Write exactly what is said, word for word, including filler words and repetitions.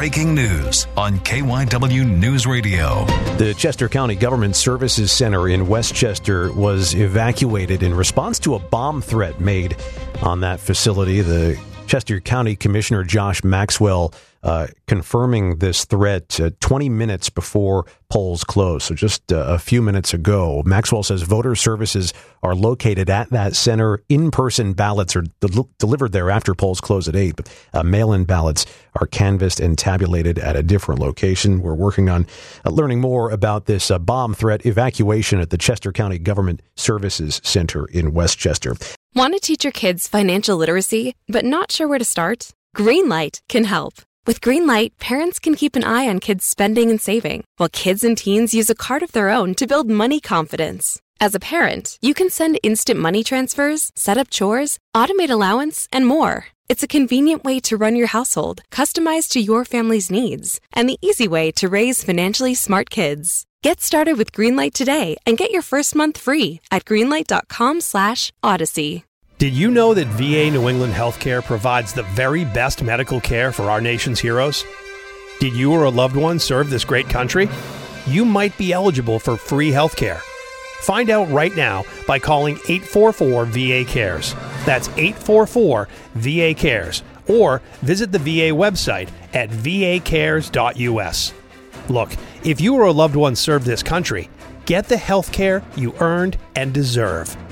breaking news on K Y W News Radio. The Chester County Government Services Center in Westchester was evacuated in response to a bomb threat made on that facility. The Chester County Commissioner Josh Maxwell uh, confirming this threat uh, twenty minutes before polls close. So just uh, a few minutes ago, Maxwell says voter services are located at that center. In-person ballots are del- delivered there after polls close at eight, but uh, mail-in ballots are canvassed and tabulated at a different location. We're working on uh, learning more about this uh, bomb threat evacuation at the Chester County Government Services Center in Westchester. Want to teach your kids financial literacy, but not sure where to start? Greenlight can help. With Greenlight, parents can keep an eye on kids' spending and saving, while kids and teens use a card of their own to build money confidence. As a parent, you can send instant money transfers, set up chores, automate allowance, and more. It's a convenient way to run your household, customized to your family's needs, and the easy way to raise financially smart kids. Get started with Greenlight today and get your first month free at greenlight.com slash odyssey. Did you know that V A New England Healthcare provides the very best medical care for our nation's heroes? Did you or a loved one serve this great country? You might be eligible for free healthcare. Find out right now by calling eight four four V A cares. That's eight four four V A cares. Or visit the V A website at v a cares dot u s. Look, if you or a loved one served this country, get the health care you earned and deserve.